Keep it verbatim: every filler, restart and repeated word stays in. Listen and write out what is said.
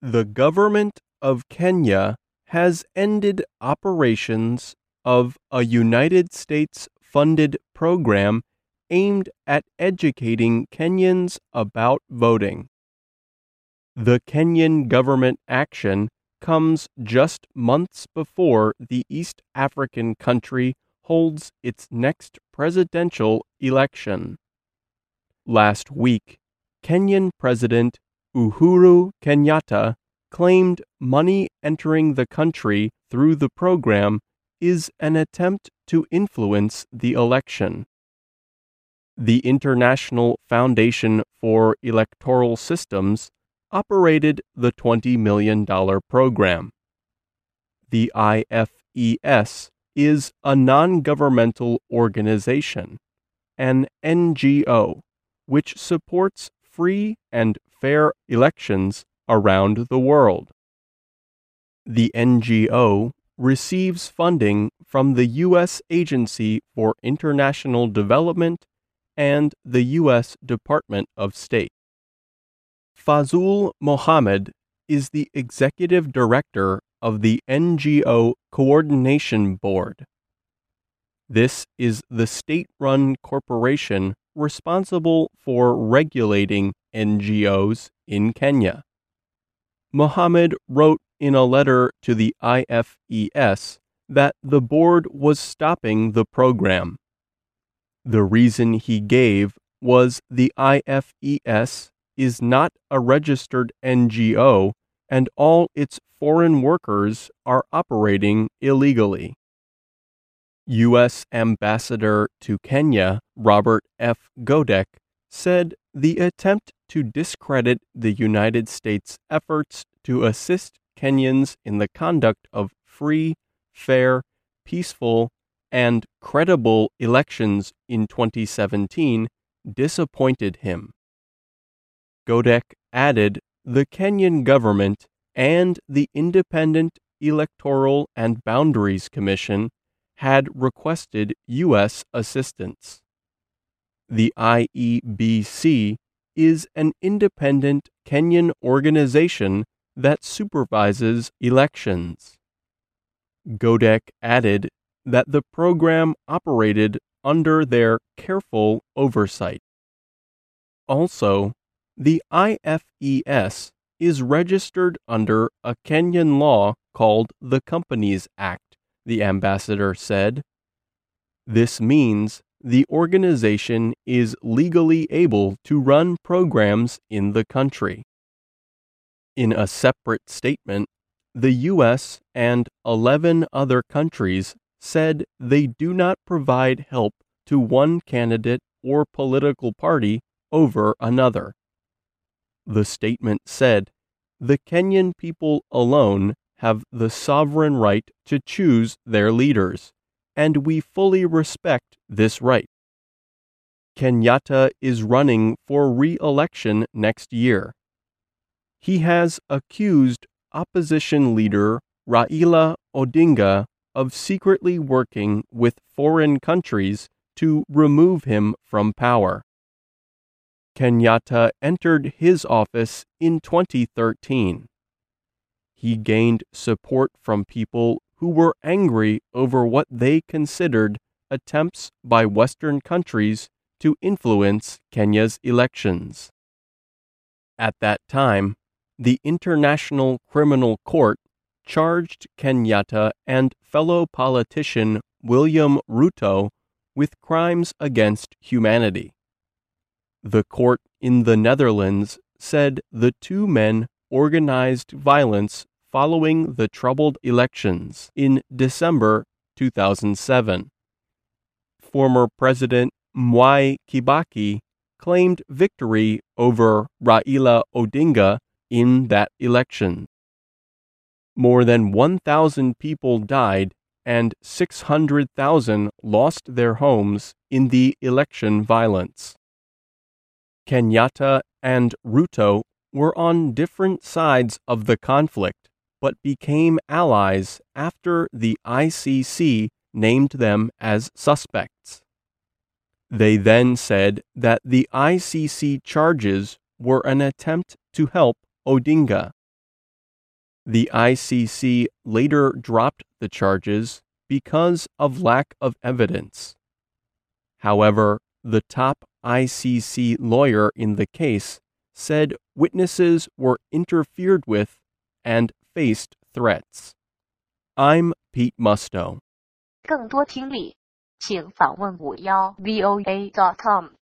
The government of Kenya has ended operations of a United States-funded program aimed at educating Kenyans about voting. The Kenyan government action comes just months before the East African country holds its next presidential election. Last week, Kenyan President Uhuru Kenyatta claimed money entering the country through the program is an attempt to influence the election. The International Foundation for Electoral Systems operated the twenty million dollars program. The I F E S is a non-governmental organization, an N G O, which supports free and fair elections around the world. The N G O receives funding from the U S Agency for International Development and the U S Department of State. Fazul Mohammed is the executive director of the N G O Coordination Board. This is the state-run corporation responsible for regulating N G Os in Kenya. Mohammed wrote in a letter to the I F E S that the board was stopping the program. The reason he gave was the I F E S is not a registered N G O and all its foreign workers are operating illegally. U S Ambassador to Kenya, Robert F. Godek, said the attempt to discredit the United States' efforts to assist Kenyans in the conduct of free, fair, peaceful, and credible elections in twenty seventeen disappointed him. Godek added the Kenyan government and the Independent Electoral and Boundaries Commission had requested U S assistance. The I E B C is an independent Kenyan organization that supervises elections. Godek added that the program operated under their careful oversight. Also, the I F E S is registered under a Kenyan law called the Companies Act, the ambassador said. This means the organization is legally able to run programs in the country. In a separate statement, the U S and eleven other countries said they do not provide help to one candidate or political party over another. The statement said, the Kenyan people alone have the sovereign right to choose their leaders, and we fully respect this right. Kenyatta is running for re-election next year. He has accused opposition leader Raila Odinga of secretly working with foreign countries to remove him from power. Kenyatta entered his office in twenty thirteen. He gained support from people who were angry over what they considered attempts by Western countries to influence Kenya's elections. At that time, the International Criminal Court charged Kenyatta and fellow politician William Ruto with crimes against humanity. The court in the Netherlands said the two men organized violence following the troubled elections in December two thousand seven. Former President Mwai Kibaki claimed victory over Raila Odinga in that election. More than one thousand people died and six hundred thousand lost their homes in the election violence. Kenyatta and Ruto were on different sides of the conflict, but became allies after the I C C named them as suspects. They then said that the I C C charges were an attempt to help Odinga. The I C C later dropped the charges because of lack of evidence. However, the top I C C lawyer in the case said witnesses were interfered with and faced threats. I'm Pete Musto. 更多听力，请访问五幺 V O A dot com。